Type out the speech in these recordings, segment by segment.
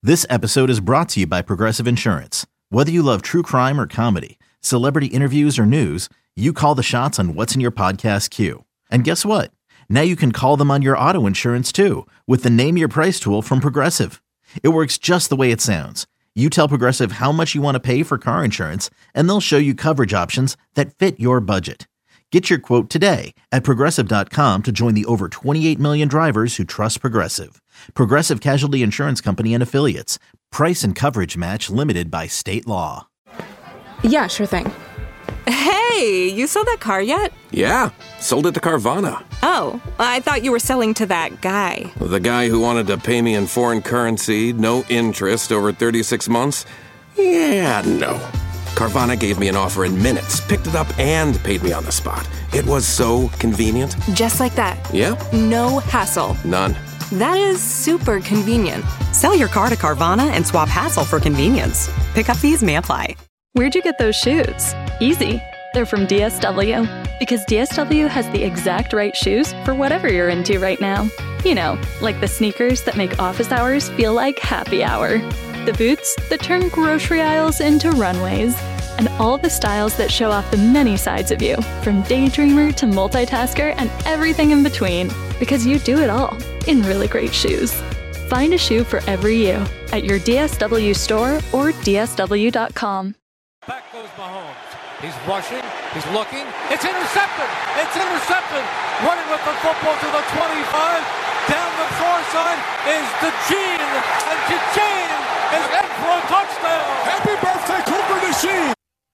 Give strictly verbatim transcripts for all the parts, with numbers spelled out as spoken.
This episode is brought to you by Progressive Insurance. Whether you love true crime or comedy, celebrity interviews or news, you call the shots on what's in your podcast queue. And guess what? Now you can call them on your auto insurance too with the Name Your Price tool from Progressive. It works just the way it sounds. You tell Progressive how much you want to pay for car insurance, and they'll show you coverage options that fit your budget. Get your quote today at Progressive dot com to join the over twenty-eight million drivers who trust Progressive. Progressive Casualty Insurance Company and Affiliates. Price and coverage match limited by state law. Yeah, sure thing. Hey, you sold that car yet? Yeah, sold it to Carvana. Oh, I thought you were selling to that guy. The guy who wanted to pay me in foreign currency, no interest, over thirty-six months? Yeah, no. Carvana gave me an offer in minutes, picked it up, and paid me on the spot. It was so convenient. Just like that. Yeah. No hassle. None. That is super convenient. Sell your car to Carvana and swap hassle for convenience. Pickup fees may apply. Where'd you get those shoes? Easy. They're from D S W. Because D S W has the exact right shoes for whatever you're into right now. You know, like the sneakers that make office hours feel like happy hour. The boots that turn grocery aisles into runways. And all the styles that show off the many sides of you, from daydreamer to multitasker and everything in between. Because you do it all in really great shoes. Find a shoe for every you at your D S W store or D S W dot com. Back goes Mahomes. He's rushing. He's looking. It's intercepted. It's intercepted. Running with the football to the twenty-five. Down the far side is DeJean. And DeJean is in for a touchdown. Happy birthday, Cooper DeJean.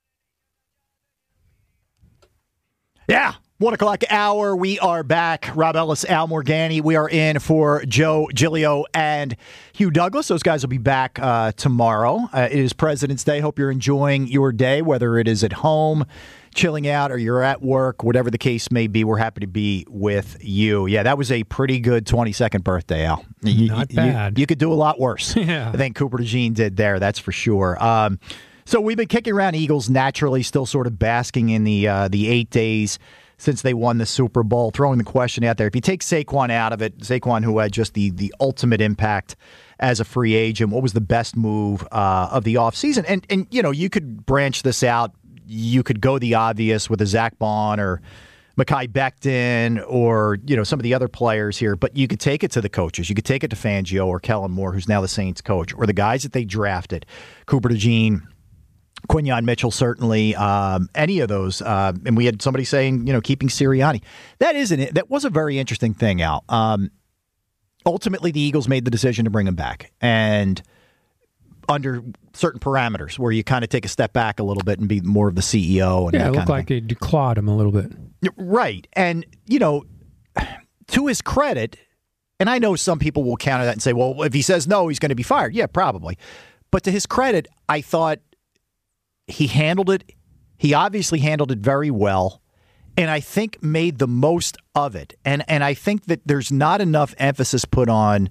Yeah. One o'clock hour. We are back. Rob Ellis, Al Morgani. We are in for Joe Giglio and Hugh Douglas. Those guys will be back uh, tomorrow. Uh, it is President's Day. Hope you're enjoying your day, whether it is at home, chilling out, or you're at work, whatever the case may be. We're happy to be with you. Yeah, that was a pretty good twenty-second birthday, Al. You, Not you, bad. You, you could do a lot worse. Yeah. I think Cooper DeJean did there. That's for sure. Um, so we've been kicking around Eagles naturally, still sort of basking in the uh, the eight days since they won the Super Bowl, throwing the question out there. If you take Saquon out of it, Saquon who had just the the ultimate impact as a free agent, what was the best move uh, of the offseason? And, and, you know, you could branch this out. You could go the obvious with a Zach Bond or Mekhi Becton or, you know, some of the other players here, but you could take it to the coaches. You could take it to Fangio or Kellen Moore, who's now the Saints coach, or the guys that they drafted, Cooper DeJean, Quinyon Mitchell, certainly, um, any of those. Uh, and we had somebody saying, you know, keeping Sirianni. That isn't it. That was a very interesting thing, Al. Um, ultimately, the Eagles made the decision to bring him back. And under certain parameters where you kind of take a step back a little bit and be more of the C E O. And yeah, that it looked kind of like thing. they declawed him a little bit. Right. And, you know, to his credit, and I know some people will counter that and say, well, if he says no, he's going to be fired. Yeah, probably. But to his credit, I thought he handled it. He obviously handled it very well, and I think made the most of it. And and I think that there's not enough emphasis put on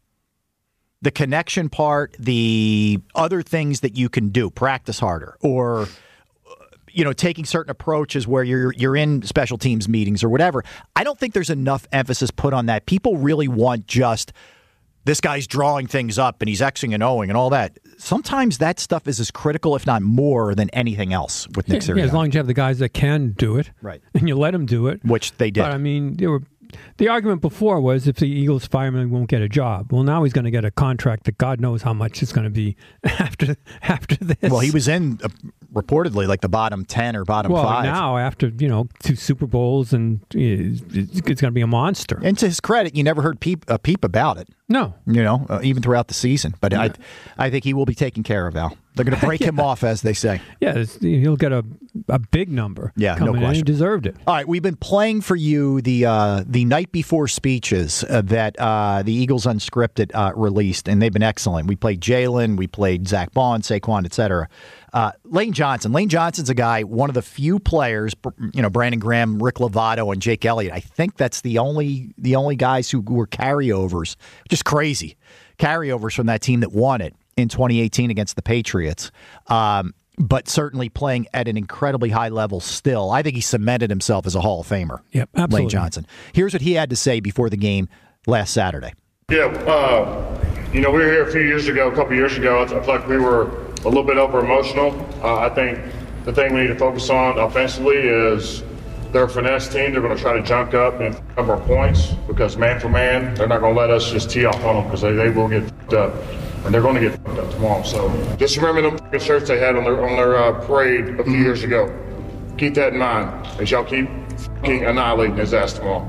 the connection part, the other things that you can do, practice harder, or you know, taking certain approaches where you're you're in special teams meetings or whatever. I don't think there's enough emphasis put on that. People really want just this guy's drawing things up and he's Xing and O'ing and all that. Sometimes that stuff is as critical, if not more, than anything else with Nick yeah, Sirianni. yeah, as long as you have the guys that can do it, right, and you let them do it, which they did. But I mean, they were. The argument before was if the Eagles fire him, he won't get a job. Well, now he's going to get a contract that God knows how much it's going to be after after this. Well, he was in uh, reportedly like the bottom ten or bottom well, five. Well, now after you know two Super Bowls and it's, it's going to be a monster. And to his credit, you never heard peep a peep about it. No, you know, uh, even throughout the season. But yeah. I, I think he will be taken care of, Al. They're going to break yeah. him off, as they say. Yeah, he'll get a a big number. Yeah, coming no question. In. He deserved it. All right, we've been playing for you the uh, the night before speeches uh, that uh, the Eagles Unscripted uh, released, and they've been excellent. We played Jalen, we played Zach Bond, Saquon, et cetera. Uh, Lane Johnson. Lane Johnson's a guy, one of the few players, you know, Brandon Graham, Rick Lovato, and Jake Elliott. I think that's the only the only guys who were carryovers. Just crazy carryovers from that team that won it in twenty eighteen against the Patriots. Um, but certainly playing at an incredibly high level still. I think he cemented himself as a Hall of Famer. Yep, absolutely. Lane Johnson. Here's what he had to say before the game last Saturday. Yeah, uh, you know, we were here a few years ago, a couple years ago. I feel like we were a little bit over emotional. Uh, I think the thing we need to focus on offensively is they're a finesse team. They're going to try to junk up and cover our points because man for man, they're not going to let us just tee off on them because they, they will get fucked up. And they're going to get fucked up tomorrow. So just remember them fucking shirts they had on their on their uh, parade a few years ago. Keep that in mind as y'all keep fucking annihilating his ass tomorrow.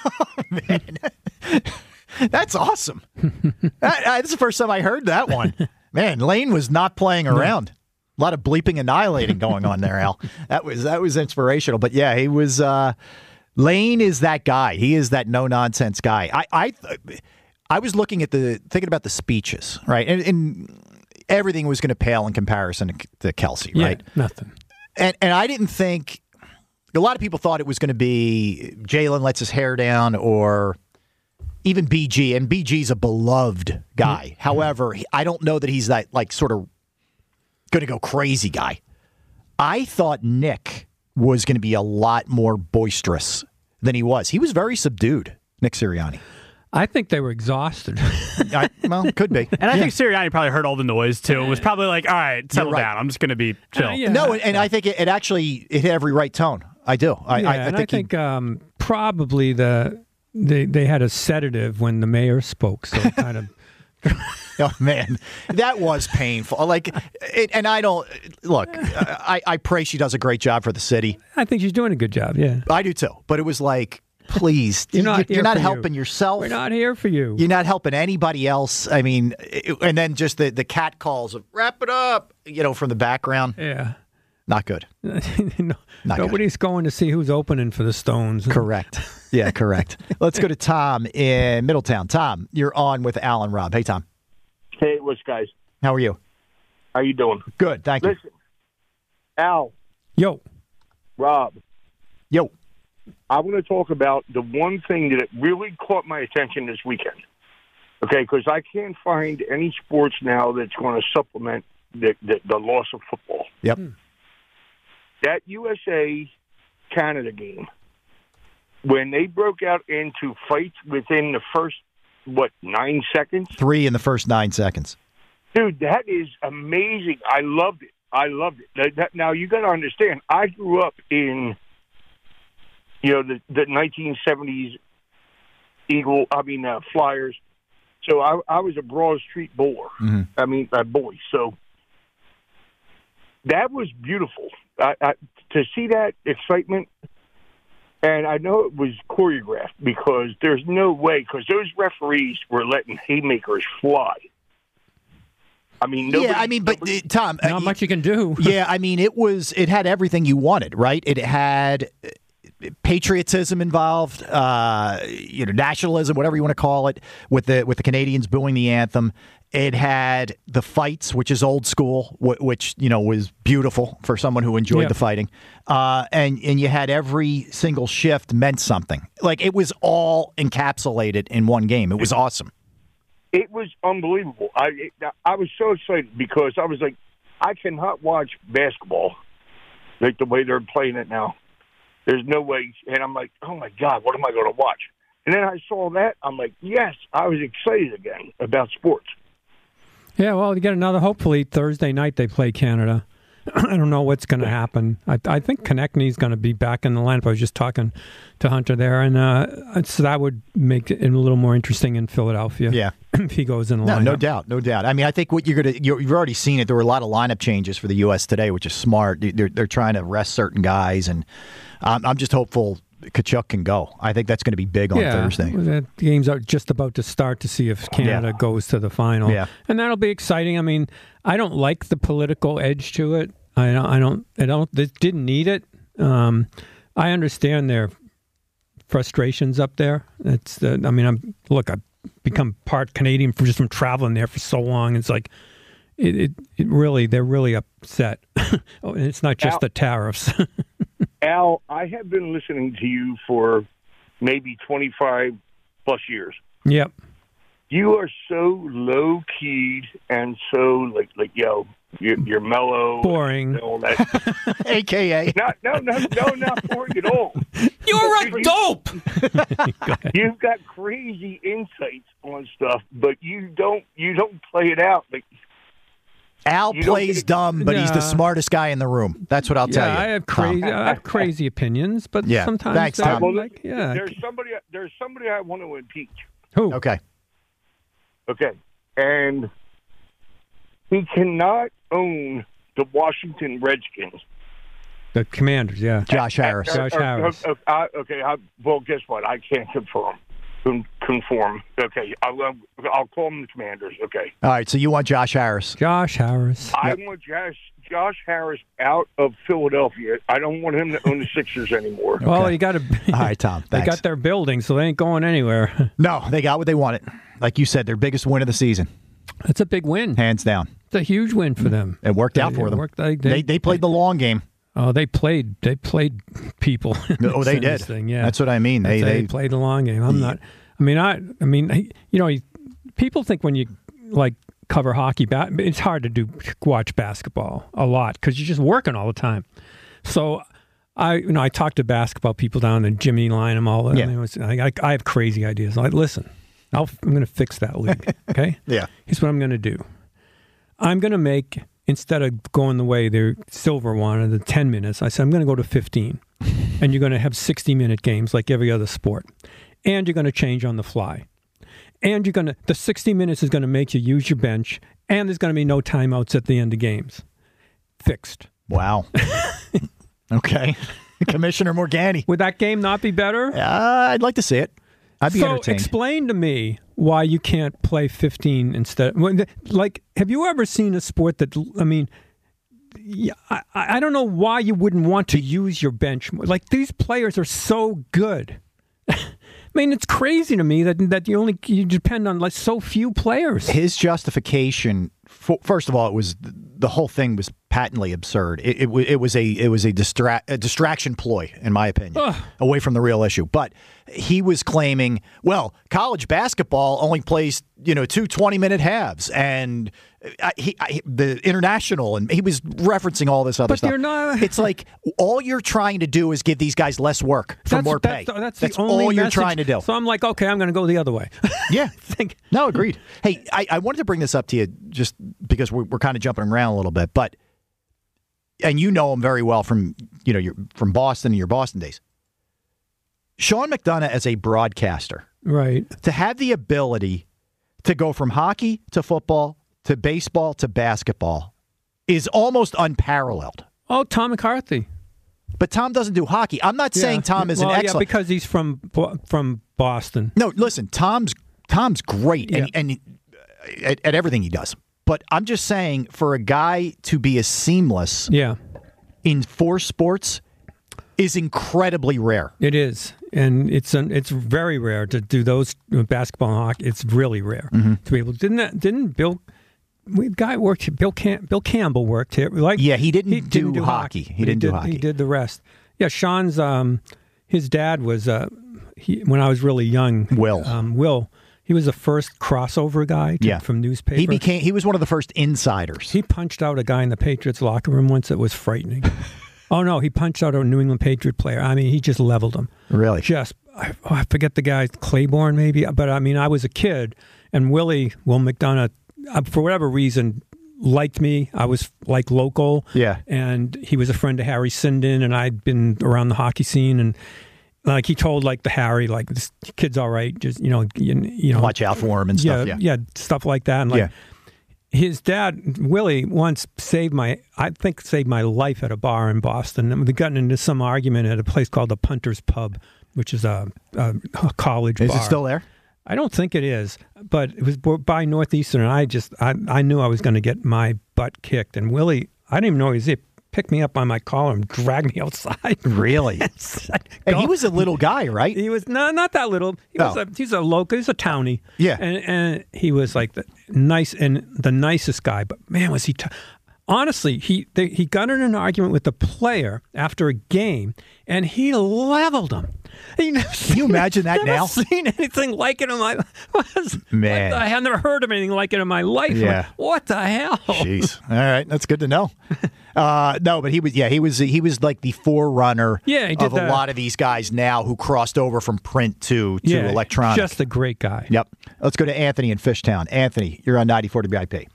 Man, that's awesome. that, that's the first time I heard that one. Man, Lane was not playing around. A lot of bleeping annihilating going on there, Al. That was that was inspirational. But yeah, he was. Uh, Lane is that guy. He is that no nonsense guy. I I I was looking at the thinking about the speeches, right, and, and everything was going to pale in comparison to, to Kelsey, right? Yeah, nothing. And and I didn't think. A lot of people thought it was going to be Jalen lets his hair down, or even B G. And B G's a beloved guy. Mm-hmm. However, I don't know that he's that like sort of going to go crazy guy. I thought Nick was going to be a lot more boisterous than he was. He was very subdued, Nick Sirianni. I think they were exhausted. I, well, could be. And I yeah. think Sirianni probably heard all the noise, too. It was probably like, all right, settle right. down. I'm just going to be chill. Uh, yeah. No, and, and I think it, it actually it hit every right tone. I do. I, yeah, I, I and think, I think he, um, probably the they they had a sedative when the mayor spoke, so it kind of. Oh man, that was painful. Like, it, and I don't look. I, I pray she does a great job for the city. I think she's doing a good job. Yeah, I do too. But it was like, please, you're not, you're, you're not helping you. yourself. We're not here for you. You're not helping anybody else. I mean, it, and then just the the cat calls of wrap it up. You know, from the background. Yeah. Not good. no, Not nobody's good. going to see who's opening for the Stones. Correct. Yeah, correct. Let's go to Tom in Middletown. Tom, you're on with Al and Rob. Hey, Tom. Hey, what's guys? How are you? How you doing? Good, thank Listen, you. Al. Yo. Rob. Yo. I want to talk about the one thing that really caught my attention this weekend. Okay, because I can't find any sports now that's going to supplement the, the, the loss of football. Yep. Hmm. That U S A Canada game, when they broke out into fights within the first, what, nine seconds? Three in the first nine seconds. Dude, that is amazing. I loved it. I loved it. That, that, now, you got to understand, I grew up in, you know, the, the nineteen seventies Eagle, I mean, uh, Flyers. So I, I was a Broad Street bowler. Mm-hmm. I mean, a boy. So that was beautiful. I, I, to see that excitement, and I know it was choreographed because there's no way, because those referees were letting haymakers fly. I mean, nobody, yeah, I mean, but nobody, uh, Tom, not uh, much you can do. Yeah, I mean, it was it had everything you wanted, right? It had patriotism involved, uh, you know, nationalism, whatever you want to call it, with the with the Canadians booing the anthem. It had the fights, which is old school, which, you know, was beautiful for someone who enjoyed yeah. the fighting. Uh, and, and you had every single shift meant something. Like, it was all encapsulated in one game. It was awesome. It was unbelievable. I it, I was so excited because I was like, I cannot watch basketball like the way they're playing it now. There's no way. And I'm like, oh, my God, what am I going to watch? And then I saw that. I'm like, yes, I was excited again about sports. Yeah, well, you get another. Hopefully, Thursday night they play Canada. I don't know what's going to happen. I, I think Konechny's going to be back in the lineup. I was just talking to Hunter there, and uh, so that would make it a little more interesting in Philadelphia. Yeah, if he goes in the no, lineup. no doubt, no doubt. I mean, I think what you're going to you've already seen it. There were a lot of lineup changes for the U S today, which is smart. They're they're trying to rest certain guys, and um, I'm just hopeful Tkachuk can go. I think that's going to be big on yeah, Thursday. The games are just about to start to see if Canada yeah. goes to the final. Yeah. And that'll be exciting. I mean, I don't like the political edge to it. I don't, I don't, I don't, they didn't need it. Um, I understand their frustrations up there. It's, uh, I mean, I'm, look, I've become part Canadian for just from traveling there for so long. It's like, it, it, it really, they're really upset. Oh, and it's not just Al, the tariffs. Al, I have been listening to you for maybe twenty-five plus years. Yep. You are so low keyed and so like, like, yo, You're, you're mellow. Boring. And all that. A K A. No, no, no, no, not boring at all. You're a dope. You've got crazy insights on stuff, but you don't you don't play it out. Like, Al you don't plays get- dumb, but he's the Yeah. smartest guy in the room. That's what I'll tell yeah, you. I have Tom. crazy, I have crazy opinions, but Yeah, sometimes thanks, they're Tom. like, yeah. There's somebody. There's somebody I want to impeach. Who? Okay. Okay, and he cannot own the Washington Redskins. The Commanders, yeah. Josh Harris. Josh Uh, uh, Harris. uh, uh, okay, I, well, guess what? I can't confirm. Con- Conform. Okay, I'll, uh, I'll call them the Commanders. Okay. All right, so you want Josh Harris. Josh Harris. I Yep. want Josh, Josh Harris out of Philadelphia. I don't want him to own the Sixers anymore. Well, you got to. All right, Tom. They Thanks. got their building, so they ain't going anywhere. No, they got what they wanted. Like you said, their biggest win of the season, It's a big win. hands down. It's a huge win for them. It worked out They- for it them. worked- they- They, they- they played the long game. Oh, they played. They played people. Oh, they in this did. Thing. Yeah, That's what I mean. They That's- they, they played the long game. I'm not. I mean, I. I mean, you know, people think when you like cover hockey, ba- it's hard to do watch basketball a lot because you're just working all the time. So, I you know I talk to basketball people down in Jimmy line and all that. Yeah. And it was, I, I, I have crazy ideas. I'm like, listen, I'll, I'm going to fix that league. Okay. Yeah. Here's what I'm going to do. I'm going to make, instead of going the way the Silver wanted, the ten minutes, I said, I'm going to go to fifteen. And you're going to have sixty-minute games like every other sport. And you're going to change on the fly. And you're going to, the sixty minutes is going to make you use your bench. And there's going to be no timeouts at the end of games. Fixed. Wow. Okay. Commissioner Morgani. Would that game not be better? Uh, I'd like to see it. I'd be so entertained. explain to me why you can't play fifteen instead. when the- Like, have you ever seen a sport that, I mean, yeah, I, I don't know why you wouldn't want to use your bench more. Like, these players are so good. I mean, it's crazy to me that that you only you depend on like so few players. His justification, for, first of all, it was the whole thing was patently absurd. It, it, wa- it was a it was a, distra- a distraction ploy, in my opinion, Ugh. away from the real issue. But he was claiming, well, college basketball only plays you know two twenty-minute halves, and I, he I, the international, and he was referencing all this other But stuff. you're not- It's like all you're trying to do is give these guys less work for That's, more pay. that's, that's, the only all you're message. trying to do. So I'm like, okay, I'm going to go the other way. Yeah. Think, No, agreed. Hey, I, I wanted to bring this up to you just because we're, we're kind of jumping around a little bit, but and you know him very well from you know your from Boston and your Boston days. Sean McDonough as a broadcaster, right? To have the ability to go from hockey to football to baseball to basketball is almost unparalleled. Oh, Tom McCarthy. But Tom doesn't do hockey. I'm not saying Tom is well, an yeah, excellent because he's from Bo- from Boston. No, listen, Tom's Tom's great and, and at, at everything he does. But I'm just saying, for a guy to be as seamless, yeah. in four sports, is incredibly rare. It is, and it's an, it's very rare to do those basketball and hockey. It's really rare Mm-hmm. to be able. Didn't that, didn't Bill? We guy worked here. Bill Cam, Bill Campbell worked here. Like Yeah, he didn't he do didn't do hockey. hockey. He but didn't do did, hockey. He did the rest. Yeah, Sean's um, his dad was uh, he when I was really young. Will um, Will. He was the first crossover guy to, Yeah. from newspaper. He became. He was one of the first insiders. He punched out a guy in the Patriots locker room once that was frightening. Oh no, he punched out a New England Patriot player. I mean, he just leveled him. Really? Just I, oh, I forget the guy, Claiborne maybe. But I mean, I was a kid, and Willie Will McDonough, uh, for whatever reason, liked me. I was like local. Yeah. And he was a friend of Harry Sinden, and I'd been around the hockey scene, and like he told like the Harry, like this kid's all right, just you know, you, you know, Watch out for him and stuff. yeah, Yeah. yeah, stuff like that. And like Yeah. his dad, Willie, once saved my, I think saved my life at a bar in Boston. And we got into some argument at a place called the Punter's Pub, which is a, a, a college Is bar. it still there? I don't think it is, but it was by Northeastern, and I just, I, I knew I was going to get my butt kicked. And Willie, I didn't even know he was there. Picked me up by my collar and dragged me outside. Really? And he was a little guy, right? He was no, not that little. He was Oh. a, he's a local. He's a townie. Yeah. and and he was like the nice and the nicest guy. But man, was he? T- honestly, he they, he got in an argument with the player after a game, and he leveled him. You know, Can you imagine that never now? Seen anything like it in my Man. I have never heard of anything like it in my life. Yeah. What the hell? Jeez. All right, that's good to know. Uh, no, but he was yeah he was he was like the forerunner Yeah, he did of a that. lot of these guys now who crossed over from print to to Yeah, electronic. Just a great guy. Yep. Let's go to Anthony in Fishtown. Anthony, you're on ninety-four W I P.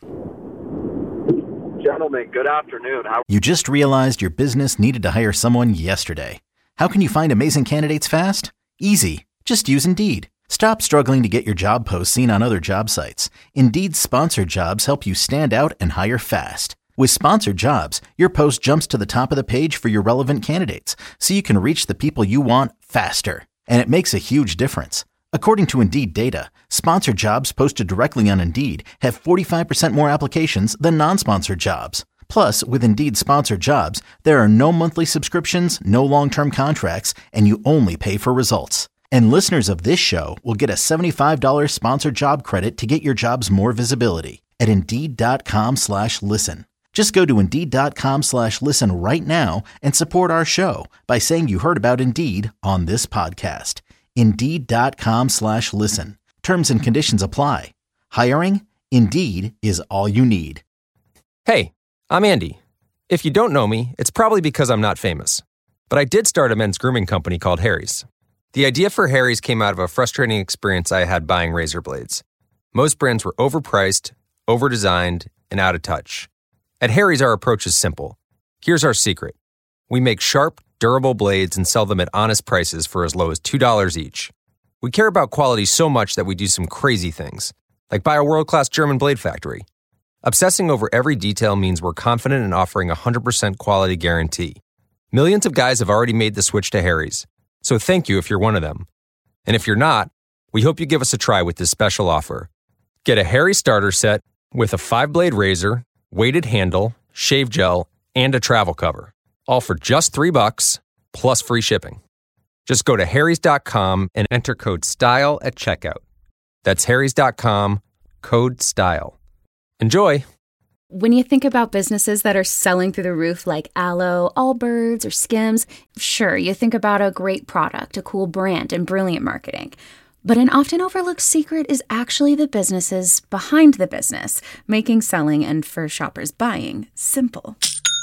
Gentlemen, good afternoon. How- You just realized your business needed to hire someone yesterday. How can you find amazing candidates fast? Easy. Just use Indeed. Stop struggling to get your job posts seen on other job sites. Indeed's sponsored jobs help you stand out and hire fast. With sponsored jobs, your post jumps to the top of the page for your relevant candidates, so you can reach the people you want faster. And it makes a huge difference. According to Indeed data, sponsored jobs posted directly on Indeed have forty-five percent more applications than non-sponsored jobs. Plus, with Indeed sponsored jobs, there are no monthly subscriptions, no long-term contracts, and you only pay for results. And listeners of this show will get a seventy-five dollars sponsored job credit to get your jobs more visibility at Indeed.com slash listen. Just go to Indeed.com slash listen right now and support our show by saying you heard about Indeed on this podcast. Indeed.com slash listen. Terms and conditions apply. Hiring? Indeed is all you need. Hey, I'm Andy. If you don't know me, it's probably because I'm not famous. But I did start a men's grooming company called Harry's. The idea for Harry's came out of a frustrating experience I had buying razor blades. Most brands were overpriced, overdesigned, and out of touch. At Harry's, our approach is simple. Here's our secret. We make sharp, durable blades and sell them at honest prices for as low as two dollars each. We care about quality so much that we do some crazy things, like buy a world-class German blade factory. Obsessing over every detail means we're confident in offering a one hundred percent quality guarantee. Millions of guys have already made the switch to Harry's, so thank you if you're one of them. And if you're not, we hope you give us a try with this special offer. Get a Harry starter set with a five-blade razor, weighted handle, shave gel, and a travel cover. All for just three bucks, plus free shipping. Just go to harrys dot com and enter code STYLE at checkout. That's harrys dot com, code STYLE. Enjoy! When you think about businesses that are selling through the roof like Aloe, Allbirds, or Skims, sure, you think about a great product, a cool brand, and brilliant marketing. But an often overlooked secret is actually the businesses behind the business, making selling and for shoppers buying simple.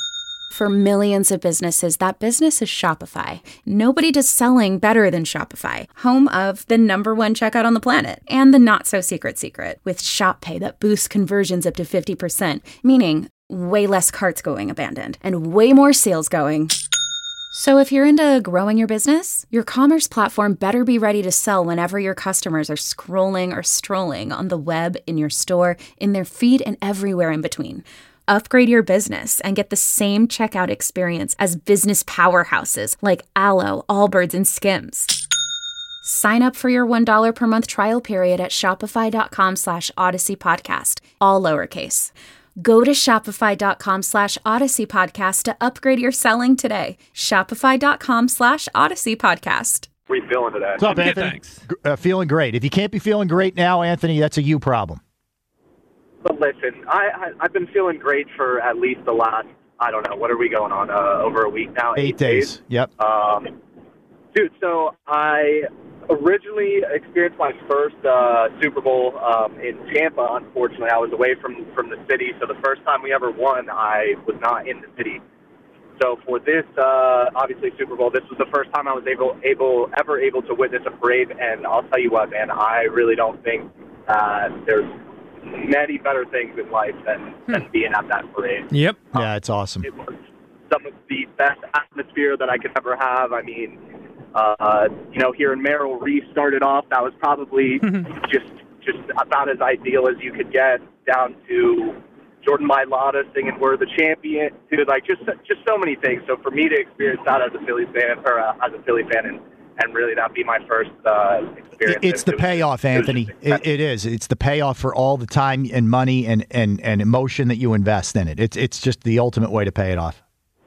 For millions of businesses, that business is Shopify. Nobody does selling better than Shopify, home of the number one checkout on the planet and the not-so-secret secret with Shop Pay that boosts conversions up to fifty percent, meaning way less carts going abandoned and way more sales going. So if you're into growing your business, your commerce platform better be ready to sell whenever your customers are scrolling or strolling on the web, in your store, in their feed, and everywhere in between. Upgrade your business and get the same checkout experience as business powerhouses like Aloe, Allbirds, and Skims. Sign up for your one dollar per month trial period at shopify.com slash Odyssey Podcast, all lowercase. Go to shopify.com slash Odyssey Podcast to upgrade your selling today. Shopify.com slash Odyssey Podcast. How are you feeling today? What's up, Anthony? Thanks. Uh, feeling great. If you can't be feeling great now, Anthony, that's a you problem. But listen, I, I, I've been feeling great for at least the last, I don't know, what are we going on, uh, over a week now? Eight, Eight days. days. Yep. Um, dude, so I originally experienced my first uh, Super Bowl um, in Tampa, unfortunately. I was away from, from the city, so the first time we ever won, I was not in the city. So for this, uh, obviously, Super Bowl, this was the first time I was able, able, ever able to witness a parade, and I'll tell you what, man, I really don't think uh, there's many better things in life than, than being at that parade. Yep. Yeah, it's awesome. It was some of the best atmosphere that I could ever have. I mean, uh, you know, hearing Merrill Reese started off, that was probably just just about as ideal as you could get, down to Jordan Mailata singing "We're the Champion," dude, like just just so many things. So for me to experience that as a Phillies fan, or uh, as a Philly fan, and and really that be my first uh, experience. It's the payoff, Anthony. It, it is. It's the payoff for all the time and money and, and, and emotion that you invest in it. It's it's just the ultimate way to pay it off.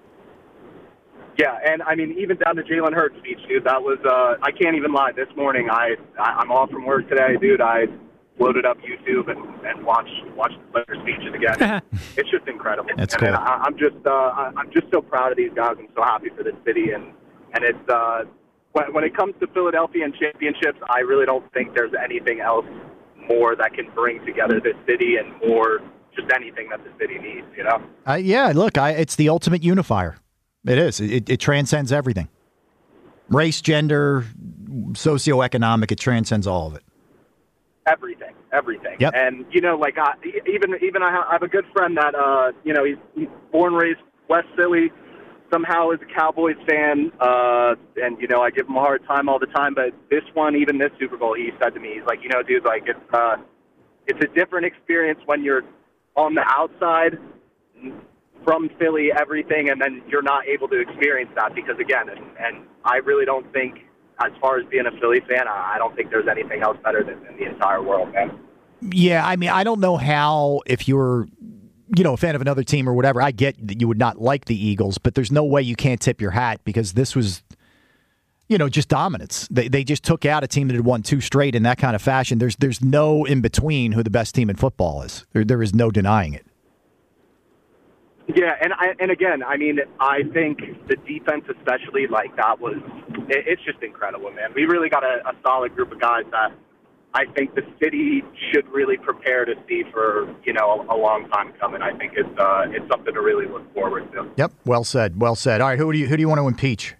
Yeah, and I mean, even down to Jalen Hurts' speech, dude. That was uh, I can't even lie. This morning, I, I I'm off from work today, dude. I loaded up YouTube and, and watched watched the player speeches again. It's just incredible. That's and, cool. and I, I'm just uh, I, I'm just so proud of these guys. I'm so happy for this city, and and it's uh, when when it comes to Philadelphia and championships, I really don't think there's anything else more that can bring together this city and more just anything that the city needs. You know? Uh, yeah. Look, I, it's the ultimate unifier. It is. It, it transcends everything. Race, gender, socioeconomic. It transcends all of it. Everything, everything. Yep. And, you know, like, I, even even I have, I have a good friend that, uh, you know, he's, he's born, raised West Philly, somehow is a Cowboys fan, uh, and, you know, I give him a hard time all the time, but this one, even this Super Bowl, he said to me, he's like, you know, dude, like, it's, uh, it's a different experience when you're on the outside from Philly, everything, and then you're not able to experience that because, again, and, and I really don't think, as far as being a Philly fan, I don't think there's anything else better than in the entire world, man. Yeah, I mean, I don't know how, if you're, you know, a fan of another team or whatever, I get that you would not like the Eagles, but there's no way you can't tip your hat because this was, you know, just dominance. They they just took out a team that had won two straight in that kind of fashion. There's there's no in between who the best team in football is. There there is no denying it. Yeah, and I, and again, I mean, I think the defense, especially, like that was, it, it's just incredible, man. We really got a, a solid group of guys that I think the city should really prepare to see for, you know, a, a long time coming. I think it's uh, it's something to really look forward to. Yep, well said, well said. All right, who do you who do you want to impeach?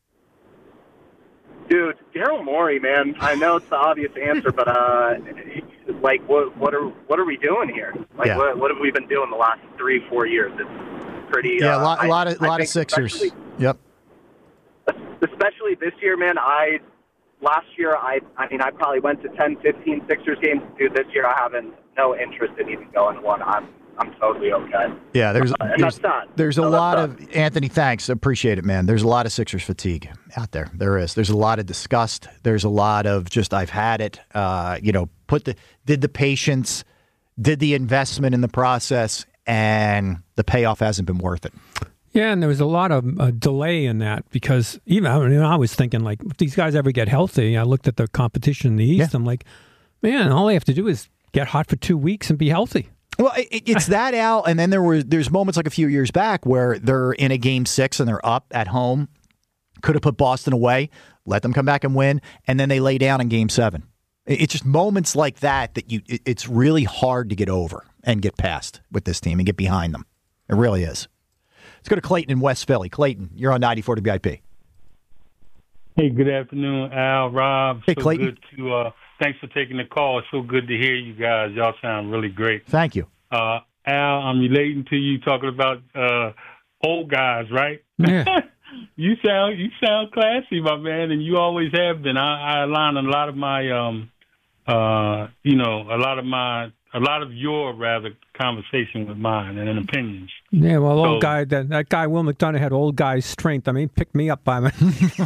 Dude, Daryl Morey, man. I know it's the obvious answer, but uh, like, what what are what are we doing here? Like, Yeah. what, what have we been doing the last three, four years? It's pretty. Yeah, a uh, lot, a I- lot of I lot of think Sixers. especially- Yep. Especially this year, man. I last year, I I mean, I probably went to ten, fifteen Sixers games. Dude, this year I haven't no interest in even going to one. I'm I'm totally okay. Yeah, there's Uh, and there's, that's not. there's a No, that's lot not. of Anthony. Thanks, appreciate it, man. There's a lot of Sixers fatigue out there. There is. There's a lot of disgust. There's a lot of just I've had it. Uh, you know, put the did the patience, did the investment in the process, and the payoff hasn't been worth it. Yeah, and there was a lot of uh, delay in that because even I, mean, I was thinking, like, if these guys ever get healthy, I looked at the competition in the East, I'm like, man, all they have to do is get hot for two weeks and be healthy. Well, it, it's that, Al, and then there were there's moments like a few years back where they're in a game six and they're up at home, could have put Boston away, let them come back and win, and then they lay down in game seven. It- It's just moments like that that you it- it's really hard to get over and get past with this team and get behind them. It really is. Let's go to Clayton in West Philly. Clayton, you're on ninety-four W I P. Hey, good afternoon, Al, Rob. Hey, so Clayton. good to uh thanks for taking the call. It's so good to hear you guys. Y'all sound really great. Thank you. Uh Al, I'm relating to you talking about uh old guys, right? Yeah. you sound you sound classy, my man, and you always have been. I, I align a lot of my um uh you know, a lot of my a lot of your rather conversation with mine and opinions. Yeah, well, So- old guy, that, that guy, Will McDonough, had old guy's strength. I mean, picked me up by my.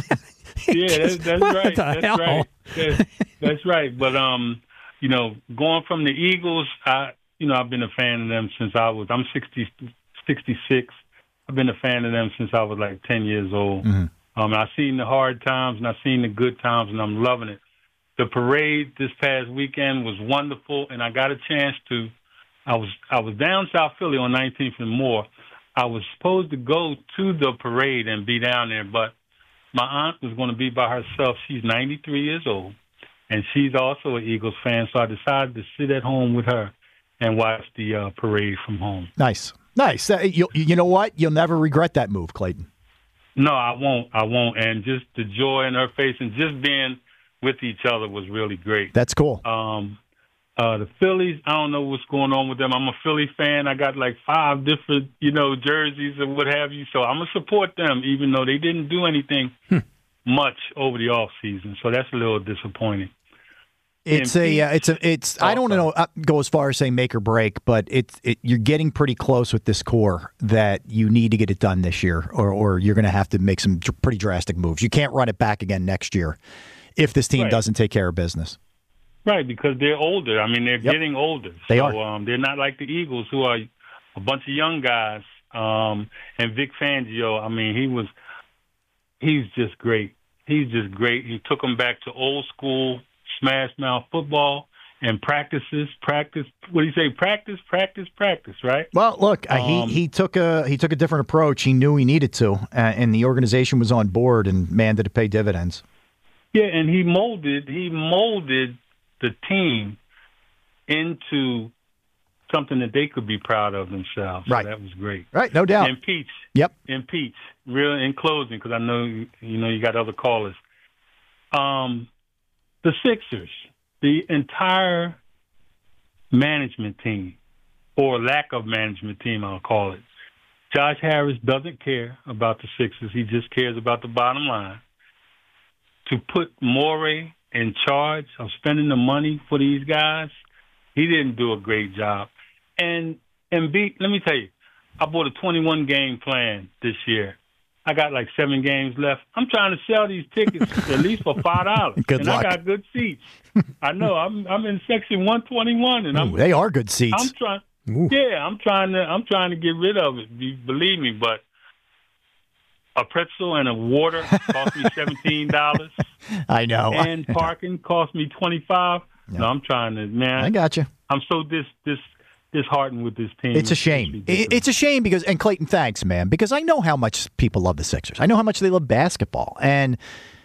Yeah, that's, that's What right. the That's hell? right. That's, that's right. But um, you know, going from the Eagles, I you know I've been a fan of them since I was I'm sixty, sixty-six. I've been a fan of them since I was like ten years old. Um, and I've seen the hard times and I've seen the good times, and I'm loving it. The parade this past weekend was wonderful, and I got a chance to. I was I was down South Philly on nineteenth and Moore. I was supposed to go to the parade and be down there, but my aunt was going to be by herself. She's ninety-three years old, and she's also an Eagles fan, so I decided to sit at home with her and watch the uh, parade from home. Nice. Nice. Uh, you, you know what? You'll never regret that move, Clayton. No, I won't. I won't. And just the joy in her face and just being with each other was really great. That's cool. Um, uh, the Phillies, I don't know what's going on with them. I'm a Philly fan. I got like five different, you know, jerseys and what have you. So I'm going to support them, even though they didn't do anything much over the off season. So that's a little disappointing. It's a, uh, it's a, it's. I don't know. uh, Go as far as saying make or break, but it's. It, you're getting pretty close with this core that you need to get it done this year, or or you're going to have to make some dr- pretty drastic moves. You can't run it back again next year if this team Right. doesn't take care of business. Right, because they're older. I mean, they're Yep. getting older. They so, are. Um, they're not like the Eagles, who are a bunch of young guys. Um, and Vic Fangio, I mean, he was, he's just great. He's just great. He took them back to old school smash mouth football. and practices, practice. What do you say? Practice, practice, practice. Right. Well, look, uh, Um, he he took a he took a different approach. He knew he needed to, uh, and the organization was on board, and man, did it pay dividends. Yeah, and he molded he molded the team into something that they could be proud of themselves. Right. So that was great. Right, no doubt. And Peach. Yep. And Peach. Real in closing, because I know you know you got other callers. Um, the Sixers, the entire management team, or lack of management team, I'll call it. Josh Harris doesn't care about the Sixers. He just cares about the bottom line. To put Morey in charge of spending the money for these guys, he didn't do a great job. And and B, let me tell you, I bought a twenty-one game plan this year. I got like seven games left. I'm trying to sell these tickets at least for five dollars. Good and luck. I got good seats. I know. I'm I'm in section one twenty-one, and I'm Ooh, they are good seats. I'm trying. Ooh. Yeah, I'm trying to. I'm trying to get rid of it. be- Believe me, but a pretzel and a water cost me seventeen dollars, I know. and parking cost me twenty-five. No, I'm trying to. Man, I got you. I'm so dis dis disheartened with this team. It's a shame. It- It's a shame because, and Clayton, thanks, man, because I know how much people love the Sixers. I know how much they love basketball. And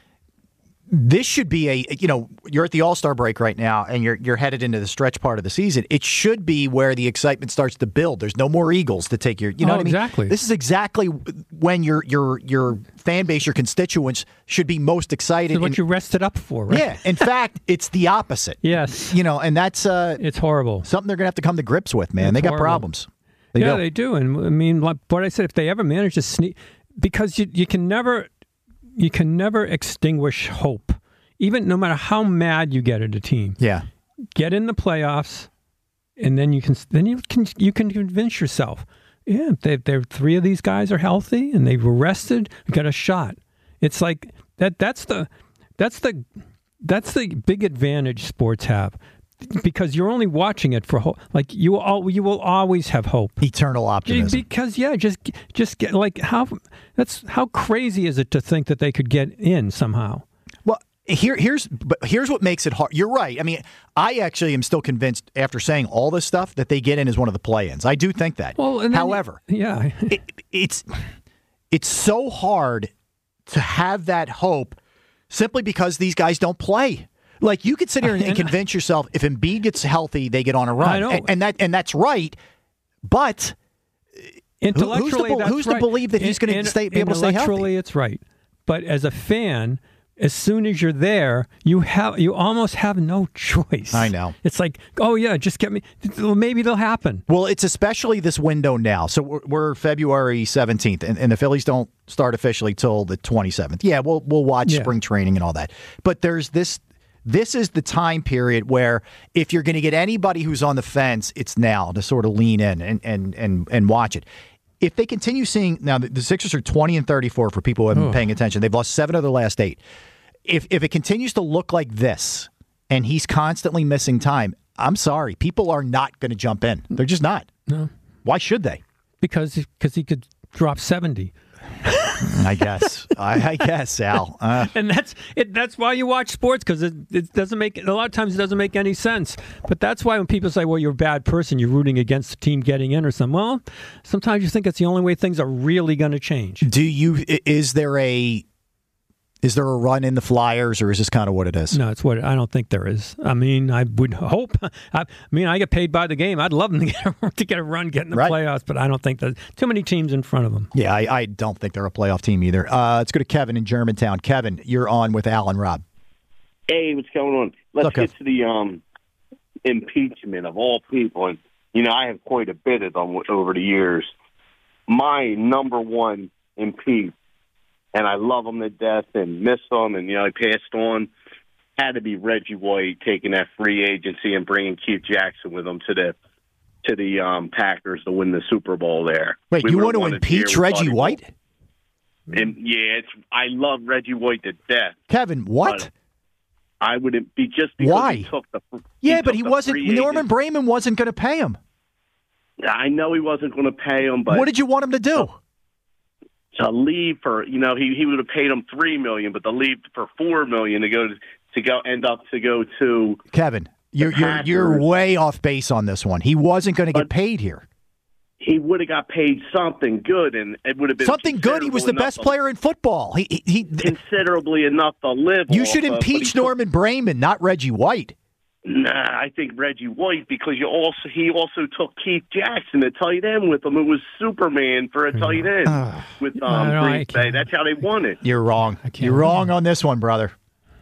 this should be a, you know, you're at the All-Star break right now and you're you're headed into the stretch part of the season. It should be where the excitement starts to build. There's no more Eagles to take your, you know Oh, what I mean? exactly. This is exactly when your your your fan base, your constituents should be most excited. This is what And- you rested up for, right? Yeah. In fact, it's the opposite. Yes. You know, and that's uh, it's horrible. Something they're going to have to come to grips with, man. It's they got horrible. problems. They yeah, do. they do. And I mean, like what I said, if they ever manage to sneak, because you you can never you can never extinguish hope, even no matter how mad you get at a team. Yeah, get in the playoffs, and then you can then you can you can convince yourself, yeah, if they, they're three of these guys are healthy and they've rested, we got a shot. It's like that. That's the that's the that's the big advantage sports have. Because you're only watching it for hope. Like you all, you will always have hope. Eternal optimism. Because yeah, just just get like how that's how crazy is it to think that they could get in somehow? Well, here here's but here's what makes it hard. You're right. I mean, I actually am still convinced after saying all this stuff that they get in as one of the play-ins. I do think that. Well, and then- however, yeah, it, it's it's so hard to have that hope simply because these guys don't play. Like you could sit here and, and convince yourself if Embiid gets healthy, they get on a run, I know. And, and that and that's right. But Intellectually, who's to, be- that's who's right. to believe that he's going In- to stay, be able to stay healthy? Intellectually, it's right. But as a fan, as soon as you're there, you have you almost have no choice. I know. It's like, oh yeah, just get me. Maybe it'll happen. Well, it's especially this window now. So we're, we're February seventeenth, and, and the Phillies don't start officially till the twenty-seventh. Yeah, we'll we'll watch Yeah. spring training and all that. But there's this. This is the time period where if you're going to get anybody who's on the fence, it's now to sort of lean in and and and, and watch it. If they continue seeing now, the, the Sixers are twenty and thirty-four for people who haven't been Ugh. paying attention. They've lost seven of their last eight. If if it continues to look like this, and he's constantly missing time, I'm sorry, people are not going to jump in. They're just not. No. Why should they? Because because he could drop seventy. I guess. I, I guess, Al. Uh, And that's it. That's why you watch sports, because it, it doesn't make a lot of times it doesn't make any sense. But that's why when people say, "Well, you're a bad person, you're rooting against the team getting in," or something. Well, sometimes you think it's the only way things are really going to change. do you? i- Is there a? Is there a run in the Flyers, or is this kind of what it is? No, it's what I don't think there is. I mean, I would hope. I mean, I get paid by the game. I'd love them to get a, to get a run, get in the Right. playoffs, but I don't think there's too many teams in front of them. Yeah, I, I don't think they're a playoff team either. Uh, let's go to Kevin in Germantown. Kevin, you're on with Al and Rob. Hey, what's going on? Let's Okay. get to the um, impeachment of all people. And, you know, I have quite a bit of them over the years. My number one impeached, and I love him to death and miss him, and, you know, he passed on, had to be Reggie White taking that free agency and bringing Keith Jackson with him to the to the um, Packers to win the Super Bowl there. Wait, We you would've want to won it here impeach with Reggie Buddy White? And yeah, it's I love Reggie White to death. Kevin, what? But I wouldn't be just because Why? he took the Yeah, he but took he the wasn't. free Norman agent. Brayman wasn't going to pay him. I know he wasn't going to pay him, but What did you want him to do? to leave for you know he he would have paid him three million, but to leave for four million to go to, to go end up to go to Kevin, You're you're, you're way off base on this one. He wasn't going to get paid here. He would have got paid something good, and it would have been something good. He was the best player in football. He, he, he considerably enough to live. You should off impeach of, Norman Brayman, not Reggie White. Nah, I think Reggie White, because you also he also took Keith Jackson, a tight end, with him. It was Superman for a tight end uh, with um, no, no, Green Bay. That's how they won it. You're wrong. You're wrong on this one, brother.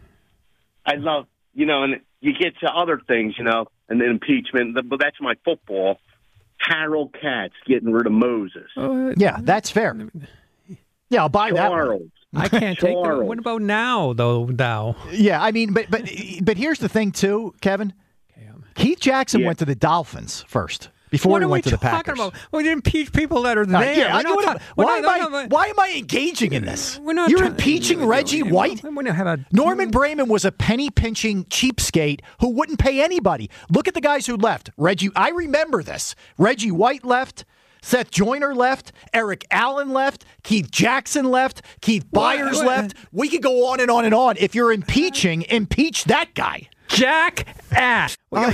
I love, you know, and you get to other things, you know, and then impeachment, but that's my football. Harold Katz getting rid of Moses. Uh, yeah, that's fair. Yeah, I'll buy Charles. that one. I can't take it. What about now, though, Dow? Yeah, I mean, but but but here's the thing, too, Kevin. Keith Jackson yeah. went to the Dolphins first. Before what he went to the Packers. About? We didn't impeach people that are there. Uh, yeah, I, not talk, why, not, am I, why am I engaging in this? We're not You're tra- impeaching Reggie White? We don't have a, Norman Brayman was a penny-pinching cheapskate who wouldn't pay anybody. Look at the guys who left. Reggie, I remember this. Reggie White left. Seth Joyner left. Eric Allen left. Keith Jackson left. Keith Byers what, what, left. We could go on and on and on. If you're impeaching, impeach that guy. Jack Ash. Uh,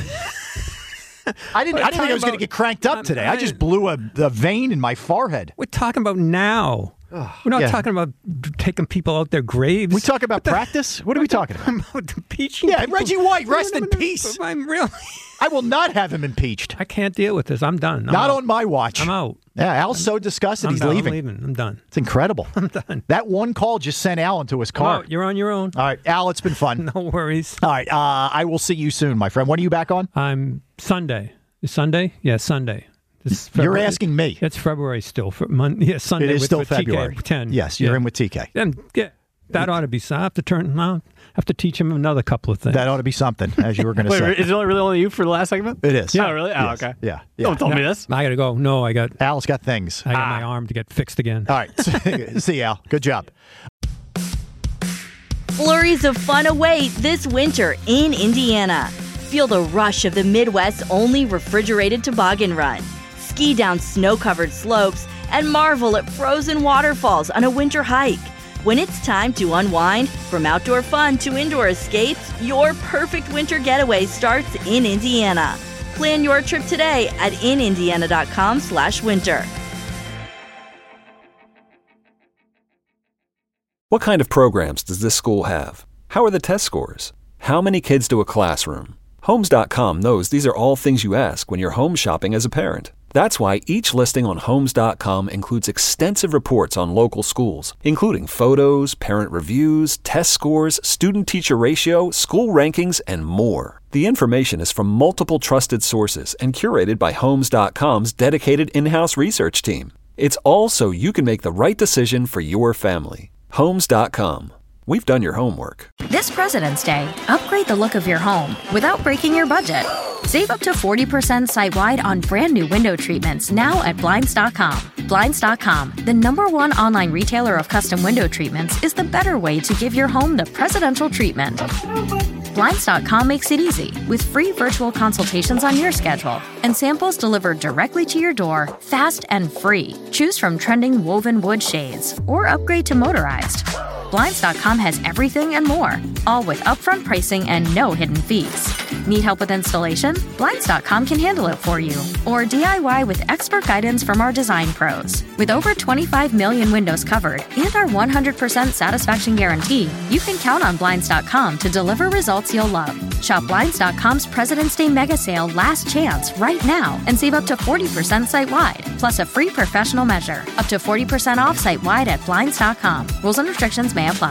I didn't. I didn't think I was going to get cranked up today. I just blew a, a vein in my forehead. We're talking about now. Oh, We're not yeah. talking about taking people out their graves. We talk about what practice. The, what are we talking about? about impeaching. Yeah, people. Reggie White, rest in peace. I'm really. I will not have him impeached. I can't deal with this. I'm done. I'm not out. on my watch. I'm out. Yeah, Al's I'm, so disgusted. I'm he's done. leaving. I'm leaving. I'm done. It's incredible. I'm done. That one call just sent Al into his car. Well, you're on your own. All right, Al, it's been fun. No worries. All right, uh, I will see you soon, my friend. When are you back on? I'm Sunday. Is Sunday? Yeah, Sunday. You're asking me. It's February still. For Monday. Yeah, Sunday. It is with, still with February. T K ten. Yes, you're yeah. in with T K. And yeah, that ought to be. I have to turn. I have to teach him another couple of things. That ought to be something, as you were going to say. Wait, is it really only you for the last segment? It is. Yeah, oh, really? Oh, yes. okay. Yeah. yeah. Don't tell no, me this. I got to go. No, I got. Al's got things. I got ah. my arm to get fixed again. All right. See you, Al. Good job. Flurries of fun await this winter in Indiana. Feel the rush of the Midwest's only refrigerated toboggan run. Ski down snow-covered slopes and marvel at frozen waterfalls on a winter hike. When it's time to unwind, from outdoor fun to indoor escapes, your perfect winter getaway starts in Indiana. Plan your trip today at inindiana.com slash winter. What kind of programs does this school have? How are the test scores? How many kids do a classroom? Homes dot com knows these are all things you ask when you're home shopping as a parent. That's why each listing on Homes dot com includes extensive reports on local schools, including photos, parent reviews, test scores, student-teacher ratio, school rankings, and more. The information is from multiple trusted sources and curated by Homes dot com's dedicated in-house research team. It's all so you can make the right decision for your family. Homes dot com. We've done your homework. This President's Day, upgrade the look of your home without breaking your budget. Save up to forty percent site-wide on brand new window treatments now at Blinds dot com. Blinds dot com, the number one online retailer of custom window treatments, is the better way to give your home the presidential treatment. Blinds dot com makes it easy with free virtual consultations on your schedule and samples delivered directly to your door, fast and free. Choose from trending woven wood shades or upgrade to motorized. Blinds dot com has everything and more, all with upfront pricing and no hidden fees. Need help with installation? Blinds dot com can handle it for you. Or D I Y with expert guidance from our design pros. With over twenty-five million windows covered and our one hundred percent satisfaction guarantee, you can count on Blinds dot com to deliver results you'll love. Shop Blinds dot com's President's Day Mega Sale Last Chance right now and save up to forty percent site-wide, plus a free professional measure. Up to forty percent off site-wide at Blinds dot com. Rules and restrictions may apply.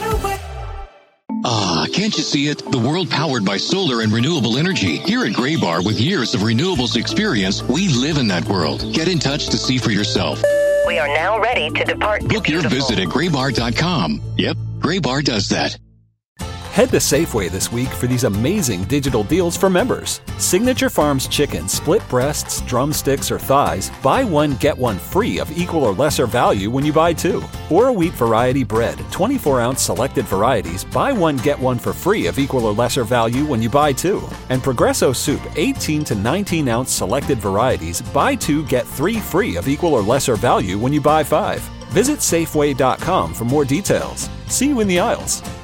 Ah, can't you see it? The world powered by solar and renewable energy. Here at Graybar, with years of renewables experience, we live in that world. Get in touch to see for yourself. We are now ready to depart. Book your visit at graybar dot com. Yep, Graybar does that. Head to Safeway this week for these amazing digital deals for members. Signature Farms chicken, split breasts, drumsticks, or thighs, buy one, get one free of equal or lesser value when you buy two. Or a wheat variety bread, twenty-four ounce selected varieties, buy one, get one for free of equal or lesser value when you buy two. And Progresso soup, eighteen to nineteen ounce selected varieties, buy two, get three free of equal or lesser value when you buy five. Visit Safeway dot com for more details. See you in the aisles.